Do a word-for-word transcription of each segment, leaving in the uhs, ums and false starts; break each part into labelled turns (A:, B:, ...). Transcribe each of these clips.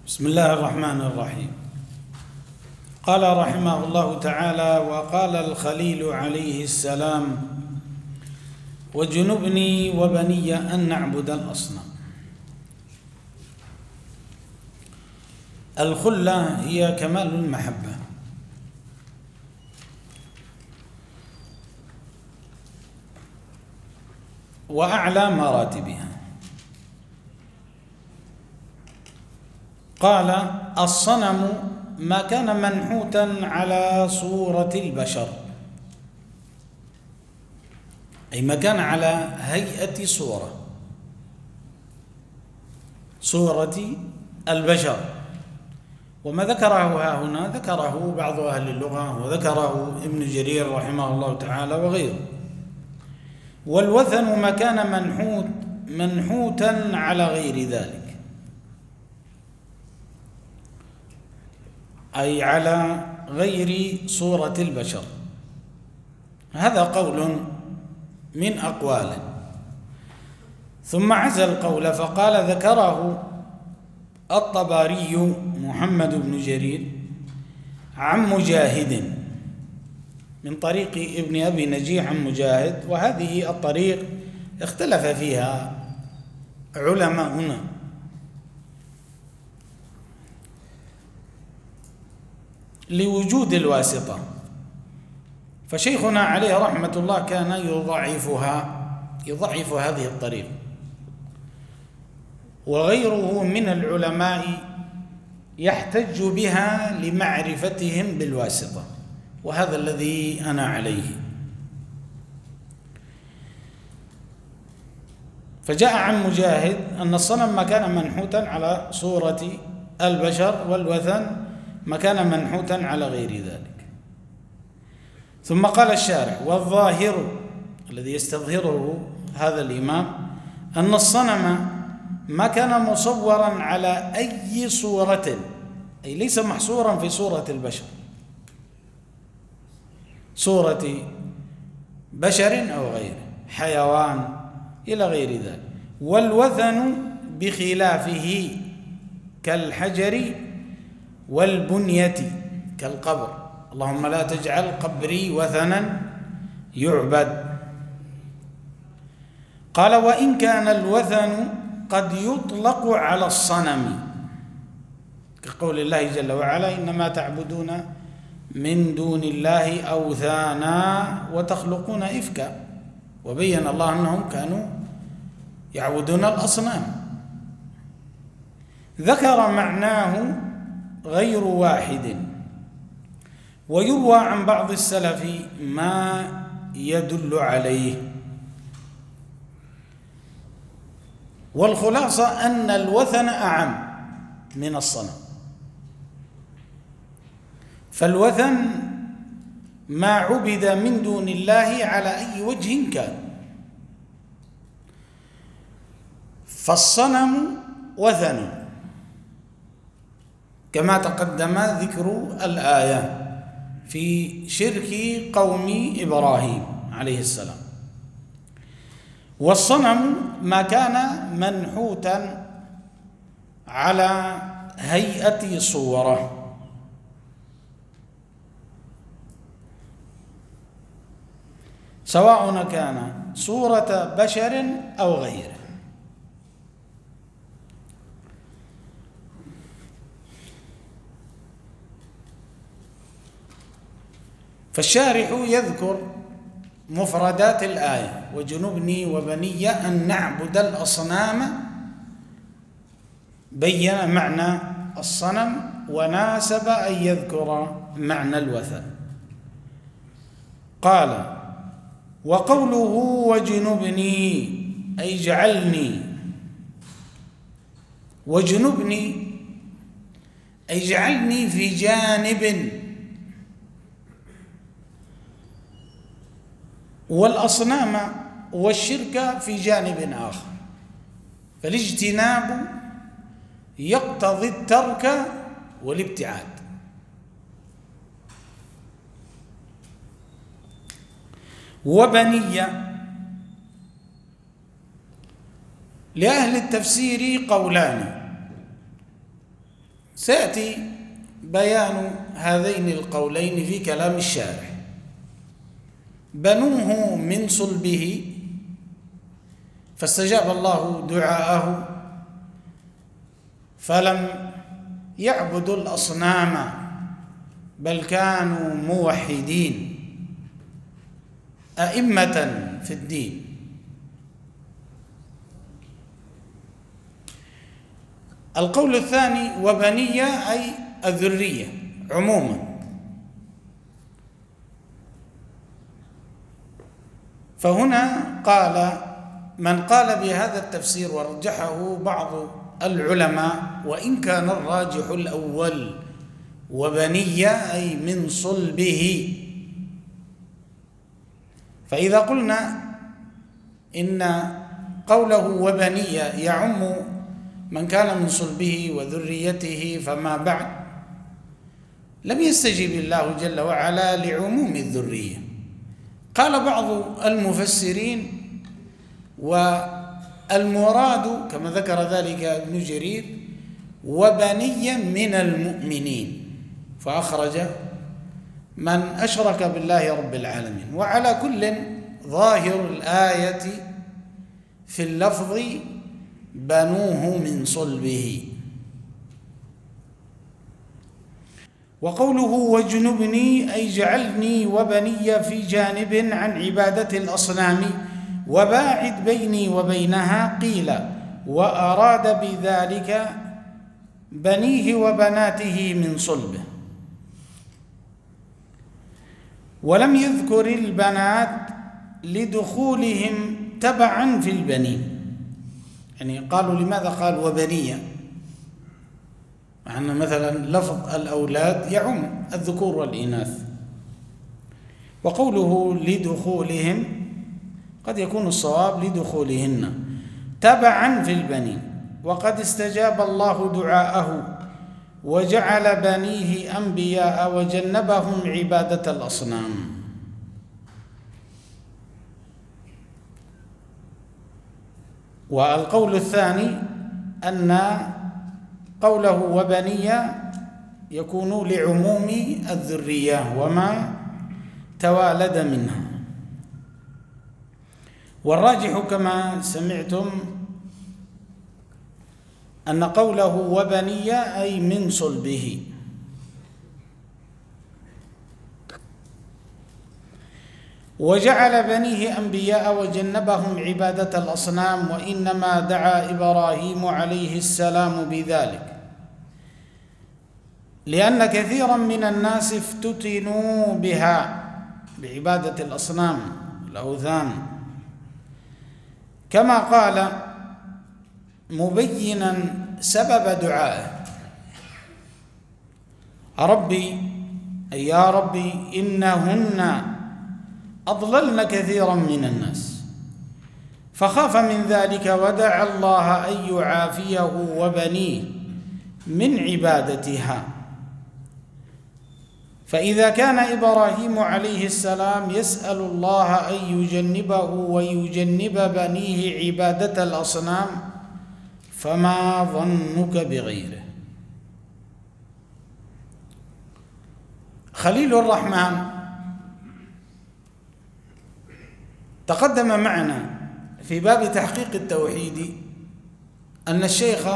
A: بسم الله الرحمن الرحيم. قال رحمه الله تعالى: وقال الخليل عليه السلام: وجنبني وبني أن نعبد الأصنام. الخلة هي كمال المحبة، وأعلى مراتبها. قال: الصنم ما كان منحوتا على صورة البشر، أي ما كان على هيئة صورة صورة البشر. وما ذكره ها هنا ذكره بعض أهل اللغة، وذكره ابن جرير رحمه الله تعالى وغيره. والوثن ما كان منحوت منحوتا على غير ذلك، أي على غير صورة البشر. هذا قول من أقواله. ثم عزى القول فقال: ذكره الطبري محمد بن جرير عن مجاهد من طريق ابن أبي نجيح عن مجاهد، وهذه الطريق اختلف فيها علماؤنا، لوجود الواسطة، فشيخنا عليه رحمة الله كان يضعفها يضعف هذه الطريق، وغيره من العلماء يحتج بها لمعرفتهم بالواسطة، وهذا الذي أنا عليه. فجاء عن مجاهد أن الصنم ما كان منحوتا على صورة البشر، والوثن ما كان منحوتا على غير ذلك. ثم قال الشارح: والظاهر الذي يستظهره هذا الإمام أن الصنم ما كان مصورا على أي صورة، أي ليس محصورا في صورة البشر، صورة بشر أو غيره، حيوان إلى غير ذلك. والوثن بخلافه كالحجر والبنية كالقبر. اللهم لا تجعل قبري وثنا يعبد. قال: وإن كان الوثن قد يطلق على الصنم، كقول الله جل وعلا: إنما تعبدون من دون الله أوثانا وتخلقون إفكا. وبين الله أنهم كانوا يعبدون الأصنام. ذكر معناه غير واحد، ويروى عن بعض السلف ما يدل عليه. والخلاصة أن الوثن أعم من الصنم. فالوثن ما عبد من دون الله على أي وجه كان، فالصنم وثن كما تقدم ذكر الآية في شرك قوم إبراهيم عليه السلام. والصنم ما كان منحوتا على هيئة صورة، سواء كان صورة بشر أو غيره. فالشارح يذكر مفردات الآية: وجنبني وبني أن نعبد الأصنام، بين معنى الصنم وناسب أن يذكر معنى الوثن. قال: وقوله وجنبني أي اجعلني، وجنبني أي اجعلني في جانب، والأصنام والشرك في جانب آخر. فالاجتناب يقتضي الترك والابتعاد. وبني لأهل التفسير قولان: سيأتي بيان هذين القولين في كلام الشارح. بنوه من صلبه فاستجاب الله دعاءه فلم يعبدوا الأصنام بل كانوا موحدين أئمة في الدين. القول الثاني وبنية أي الذرية عموما، فهنا قال من قال بهذا التفسير ورجحه بعض العلماء، وإن كان الراجح الأول وبنية أي من صلبه. فإذا قلنا إن قوله وبنية يعم من كان من صلبه وذريته فما بعد، لم يستجب الله جل وعلا لعموم الذرية. قال بعض المفسرين والمراد كما ذكر ذلك ابن جرير وبنيا من المؤمنين، فأخرج من أشرك بالله رب العالمين. وعلى كل ظاهر الآية في اللفظ بنوه من صلبه. وقوله واجنبني أي جعلني وبني في جانب عن عبادة الأصنام وباعد بيني وبينها، قيل وأراد بذلك بنيه وبناته من صلبه، ولم يذكر البنات لدخولهم تبعا في البنين. يعني قالوا لماذا قال وبنية، مع أن مثلا لفظ الأولاد يعم الذكور والإناث. وقوله لدخولهم قد يكون الصواب لدخولهن تبعا في البنين، وقد استجاب الله دعاءه وجعل بنيه أنبياء وجنبهم عبادة الأصنام. والقول الثاني أن قوله وبنية يكون لعموم الذرية وما توالد منها. والراجح كما سمعتم أن قوله وبنية أي من صلبه. وجعل بنيه أنبياء وجنبهم عبادة الأصنام، وإنما دعا إبراهيم عليه السلام بذلك لأن كثيرا من الناس افتتنوا بها بعبادة الأصنام الأوثان، كما قال مبينا سبب دعائه ربي أي يا ربي إنهن أضللن كثيرا من الناس، فخاف من ذلك ودعا الله أن يعافيه وبنيه من عبادتها. فإذا كان إبراهيم عليه السلام يسأل الله أن يجنبه ويجنب بنيه عبادة الأصنام، فما ظنك بغيره؟ خليل الرحمن تقدم معنا في باب تحقيق التوحيد أن الشيخ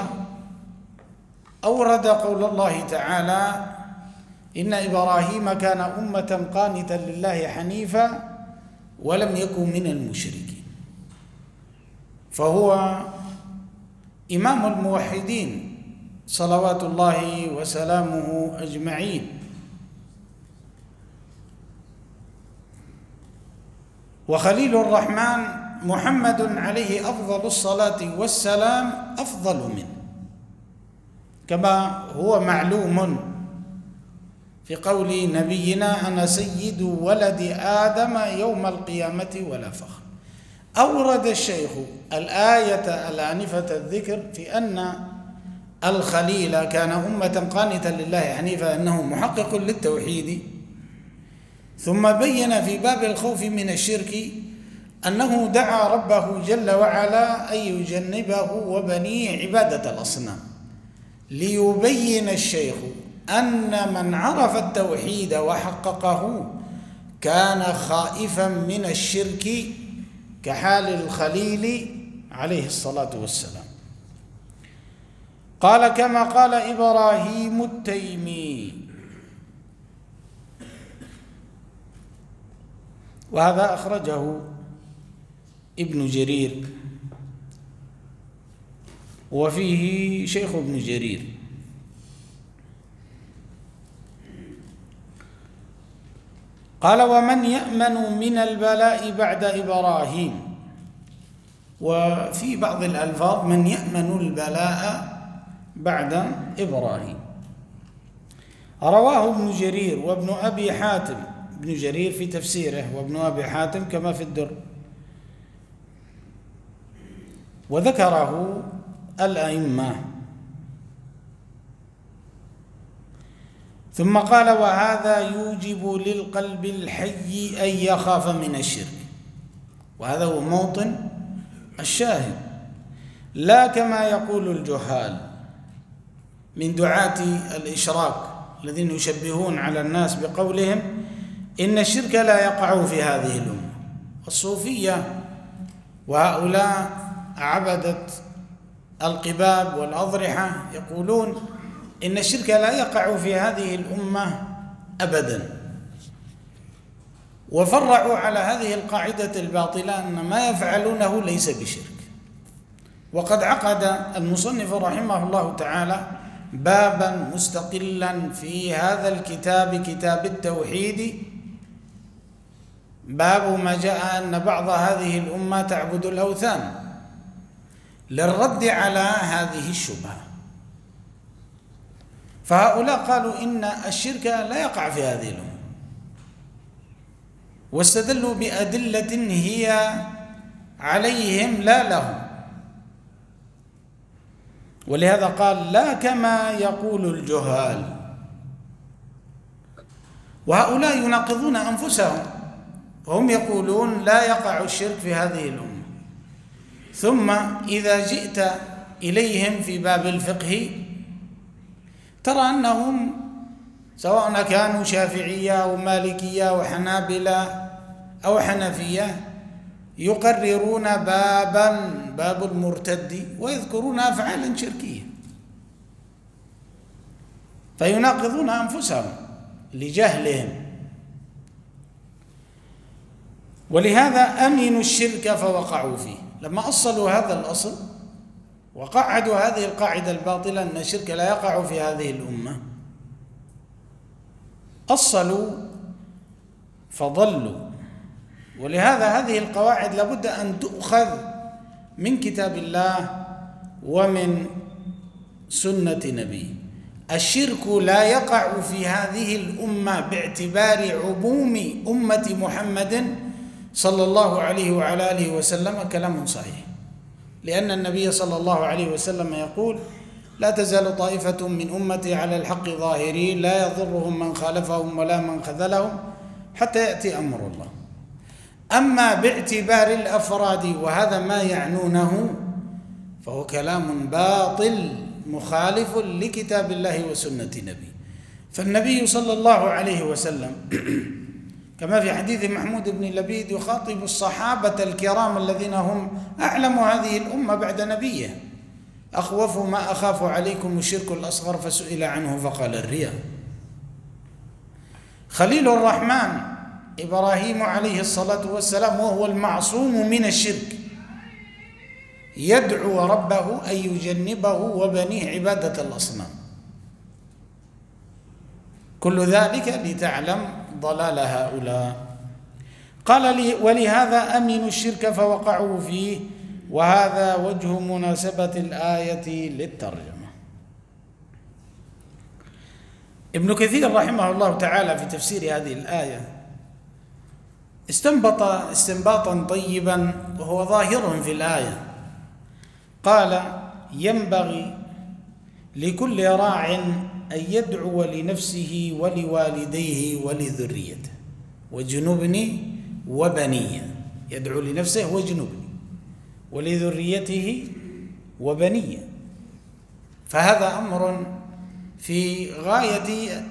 A: أورد قول الله تعالى إن إبراهيم كان أمة قانتا لله حنيفا ولم يكن من المشركين، فهو إمام الموحدين صلوات الله وسلامه أجمعين. وخليل الرحمن محمد عليه أفضل الصلاة والسلام أفضل منه، كما هو معلوم في قول نبينا أنا سيد ولد آدم يوم القيامة ولا فخر. أورد الشيخ الآية الآنفة الذكر في أن الخليل كان أمة قانتا لله حنيفا، أنه محقق للتوحيد، ثم بين في باب الخوف من الشرك أنه دعا ربه جل وعلا أن يجنبه وبنيه عبادة الأصنام، ليبين الشيخ أن من عرف التوحيد وحققه كان خائفا من الشرك كحال الخليل عليه الصلاة والسلام. قال كما قال إبراهيم التيمي، وهذا أخرجه ابن جرير، وفيه شيخ ابن جرير. قال ومن يأمن من البلاء بعد إبراهيم، وفي بعض الألفاظ من يأمن البلاء بعد إبراهيم. رواه ابن جرير وابن أبي حاتم، ابن جرير في تفسيره وابن أبي حاتم كما في الدر، وذكره الأئمة. ثم قال وهذا يوجب للقلب الحي أن يخاف من الشرك، وهذا هو موطن الشاهد، لا كما يقول الجهال من دعاة الإشراك الذين يشبهون على الناس بقولهم إن الشرك لا يقع في هذه الأمة. الصوفية وهؤلاء عبدة القباب والأضرحة يقولون إن الشرك لا يقع في هذه الأمة أبدا، وفرعوا على هذه القاعدة الباطلة أن ما يفعلونه ليس بشرك. وقد عقد المصنف رحمه الله تعالى بابا مستقلا في هذا الكتاب، كتاب التوحيد، باب ما جاء أن بعض هذه الأمة تعبد الأوثان، للرد على هذه الشبهة. فهؤلاء قالوا إن الشرك لا يقع في هذه الأمة، واستدلوا بأدلة هي عليهم لا لهم، ولهذا قال لا كما يقول الجهال. وهؤلاء يناقضون أنفسهم، وهم يقولون لا يقع الشرك في هذه الأمة، ثم إذا جئت إليهم في باب الفقه ترى أنهم سواء كانوا شافعية أو مالكية أو حنابلة أو حنفية يقررون بابا باب المرتد ويذكرون أفعالا شركية، فيناقضون أنفسهم لجهلهم. ولهذا أمنوا الشرك فوقعوا فيه. لما أصلوا هذا الأصل وقعدوا هذه القاعدة الباطلة أن الشرك لا يقع في هذه الأمة، أصلوا فضلوا. ولهذا هذه القواعد لابد أن تؤخذ من كتاب الله ومن سنة نبيه. الشرك لا يقع في هذه الأمة باعتبار عموم أمة محمد صلى الله عليه وعلى آله وسلم كلام صحيح، لأن النبي صلى الله عليه وسلم يقول لا تزال طائفة من أمتي على الحق ظاهرين لا يضرهم من خالفهم ولا من خذلهم حتى يأتي أمر الله. أما باعتبار الأفراد وهذا ما يعنونه فهو كلام باطل مخالف لكتاب الله وسنة نبيه. فالنبي صلى الله عليه وسلم كما في حديث محمود بن لبيد يخاطب الصحابة الكرام الذين هم أعلم هذه الأمة بعد نبيه: أخوف ما أخاف عليكم الشرك الأصغر، فسئل عنه فقال الرياء. خليل الرحمن إبراهيم عليه الصلاة والسلام وهو المعصوم من الشرك يدعو ربه أن يجنبه وبنيه عبادة الأصنام. كل ذلك لتعلم ضلال هؤلاء. قال لي ولهذا أمنوا الشرك فوقعوا فيه، وهذا وجه مناسبة الآية للترجمة. ابن كثير رحمه الله تعالى في تفسير هذه الآية استنبط استنباطا طيبا وهو ظاهر في الآية. قال: ينبغي لكل راع أن يدعو لنفسه ولوالديه ولذريته وجنبني وبني. يدعو لنفسه وجنبني ولذريته وبني. فهذا أمر في غاية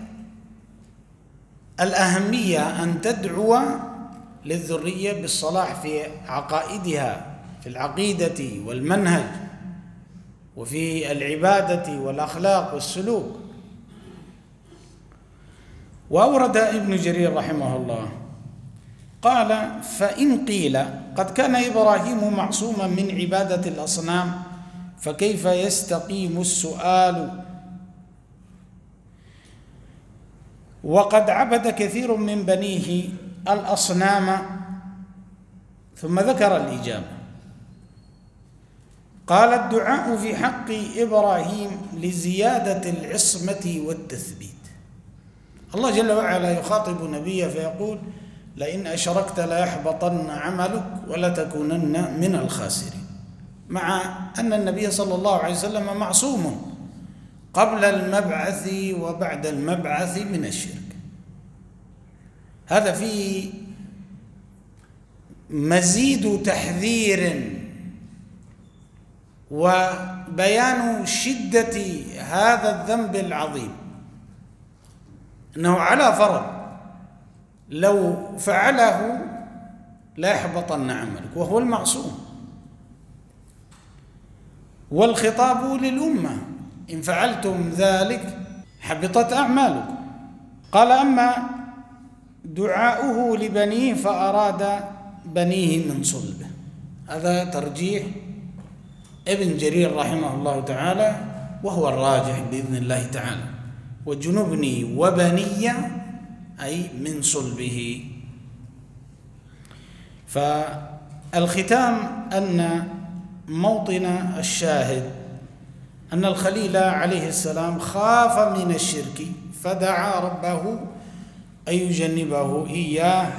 A: الأهمية أن تدعو للذرية بالصلاح في عقائدها، في العقيدة والمنهج وفي العبادة والأخلاق والسلوك. وأورد ابن جرير رحمه الله قال: فإن قيل قد كان إبراهيم معصوما من عبادة الأصنام فكيف يستقيم السؤال؟ وقد عبد كثير من بنيه الأصنام. ثم ذكر الإجابة، قال: الدعاء في حق إبراهيم لزيادة العصمة والتثبيت. الله جل وعلا يخاطب نبيه فيقول: لئن أشركت ليحبطن عملك ولتكونن من الخاسرين، مع أن النبي صلى الله عليه وسلم معصوم قبل المبعث وبعد المبعث من الشرك. هذا فيه مزيد تحذير وبيان شدة هذا الذنب العظيم، أنه على فرض لو فعله لا يحبطن عملك، وهو المعصوم. والخطاب للأمة: إن فعلتم ذلك حبطت أعمالكم. قال: أما دعاؤه لبنيه فأراد بنيه من صلبه. هذا ترجيح ابن جرير رحمه الله تعالى، وهو الراجح بإذن الله تعالى. وجنبني وبني أي من صلبه. فالختام أن موطن الشاهد أن الخليل عليه السلام خاف من الشرك فدعا ربه أن يجنبه إياه،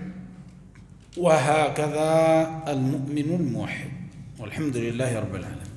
A: وهكذا المؤمن الموحد. والحمد لله رب العالمين.